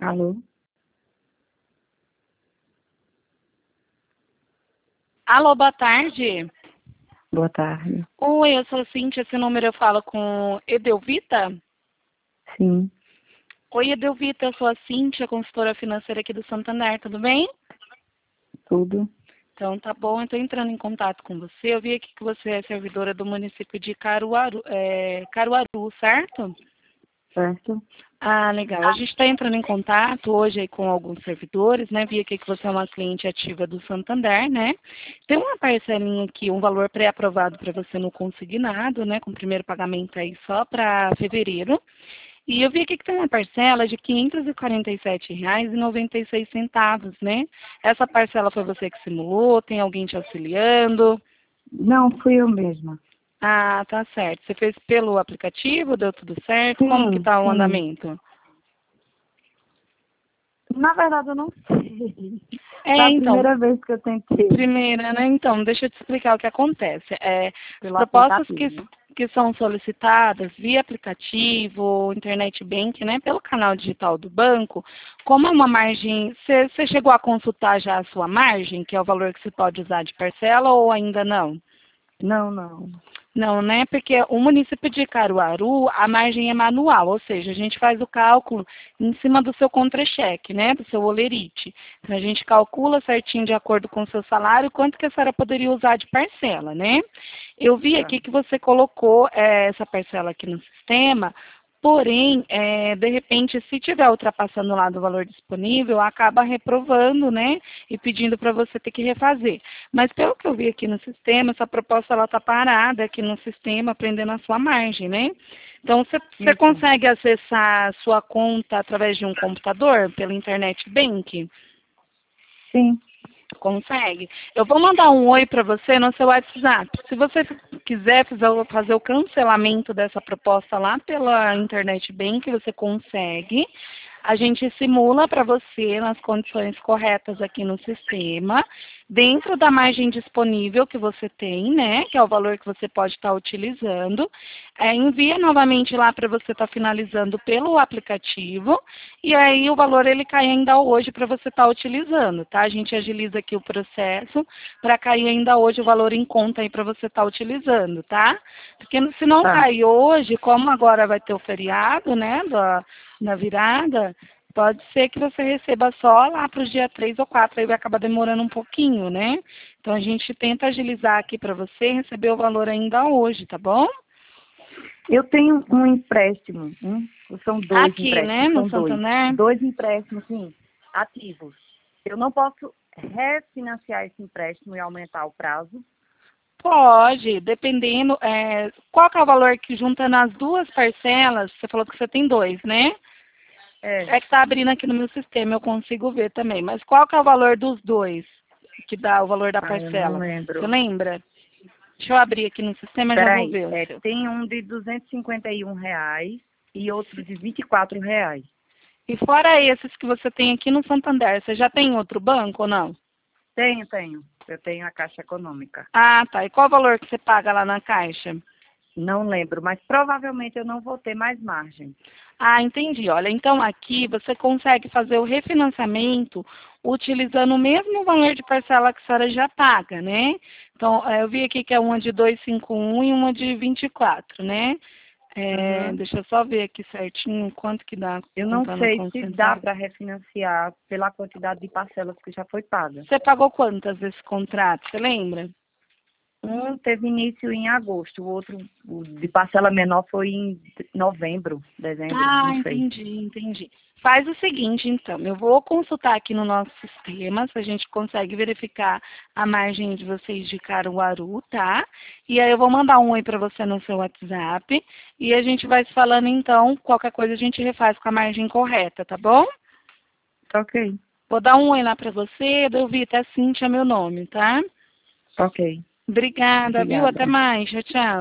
Alô? Alô, boa tarde. Boa tarde. Oi, eu sou a Cíntia, esse número eu falo com Edelvita? Sim, Oi, Edelvita, eu sou a Cíntia, consultora financeira aqui do Santander, tudo bem? tudo Então tá bom, eu estou entrando em contato com você. Eu vi aqui que você é servidora do município de Caruaru, certo? certo? Ah, legal. A gente está entrando em contato hoje aí com alguns servidores, né? Vi aqui que você é uma cliente ativa do Santander, né? Tem uma parcelinha aqui, um valor pré-aprovado para você no consignado, né? Com o primeiro pagamento aí só para fevereiro. E eu vi aqui que tem uma parcela de R$ 547,96, né? Essa parcela foi você que simulou? Tem alguém te auxiliando? Não, fui eu mesma. Ah, tá certo. Você fez pelo aplicativo? Deu tudo certo? Como que Sim, tá o sim. andamento? Na verdade, eu não sei. Foi É, a então, primeira vez que eu tentei primeira, né? Então, deixa eu te explicar o que acontece. As pelo propostas aplicativo, né? que são solicitadas via aplicativo, internet bank, né, pelo canal digital do banco, como é uma margem, você chegou a consultar já a sua margem, que é o valor que se pode usar de parcela, ou ainda não? Não, não. Não, né? Porque o município de Caruaru, a margem é manual, ou seja, a gente faz o cálculo em cima do seu contra-cheque, né? Do seu olerite. Então, a gente calcula certinho de acordo com o seu salário quanto que a senhora poderia usar de parcela, né? Eu vi Tá. aqui que você colocou essa parcela aqui no sistema, porém, de repente, se tiver ultrapassando lá do valor disponível, acaba reprovando, né? E pedindo para você ter que refazer. Mas pelo que eu vi aqui no sistema, essa proposta ela está parada aqui no sistema, prendendo a sua margem, né? Então, você Isso. consegue acessar a sua conta através de um computador, pela internet bank? Sim, Consegue? Eu vou mandar um oi para você no seu WhatsApp. Se você quiser fazer o cancelamento dessa proposta lá pela internet bank, você consegue. A gente simula para você nas condições corretas aqui no sistema, dentro da margem disponível que você tem, né? Que é o valor que você pode estar utilizando. Envia novamente lá para você estar finalizando pelo aplicativo. E aí o valor ele cai ainda hoje para você estar utilizando, tá? A gente agiliza aqui o processo para cair ainda hoje o valor em conta aí para você estar utilizando, tá? Porque se não tá. cair hoje, como agora vai ter o feriado, né, na virada, pode ser que você receba só lá para o dia 3 ou 4, aí vai acabar demorando um pouquinho, né? Então a gente tenta agilizar aqui para você receber o valor ainda hoje, tá bom? Eu tenho um empréstimo, são dois Aqui, né, empréstimos, no são dois. Santander. Dois empréstimos, sim, ativos. Eu não posso refinanciar esse empréstimo e aumentar o prazo? Pode, dependendo. Qual que é o valor que junta nas duas parcelas? Você falou que você tem dois, né? É. É que está abrindo aqui no meu sistema, eu consigo ver também. Mas qual que é o valor dos dois que dá o valor da Ah, eu não parcela? Você lembro. lembra? Deixa eu abrir aqui no sistema e já vou Peraí, ver o seu. tem um de R$ 251 e outro de R$ 24. E fora esses que você tem aqui no Santander, você já tem outro banco ou não? Tenho, tenho. Eu tenho a Caixa Econômica. Ah, tá. E qual o valor que você paga lá na Caixa? Não lembro, mas provavelmente eu não vou ter mais margem. Ah, entendi. Olha, então aqui você consegue fazer o refinanciamento utilizando o mesmo valor de parcela que a senhora já paga, né? Então, eu vi aqui que é uma de 251 e uma de 24, né? Uhum. Deixa eu só ver aqui certinho quanto que dá Eu não contando sei com se dá centavo. para refinanciar pela quantidade de parcelas que já foi paga. Você pagou quantas desse contrato, você lembra? Um teve início em agosto, o outro, o de parcela menor, foi em novembro, dezembro, Ah, não sei. entendi, entendi. Faz o seguinte, então, eu vou consultar aqui no nosso sistema, se a gente consegue verificar a margem de vocês de Caruaru, tá? E aí eu vou mandar um oi para você no seu WhatsApp e a gente vai se falando então, qualquer coisa a gente refaz com a margem correta, tá bom? Ok, Vou dar um oi lá para você, Delvita, Cíntia é meu nome, tá? ok. Obrigada, viu? Até Obrigada. mais, tchau, tchau.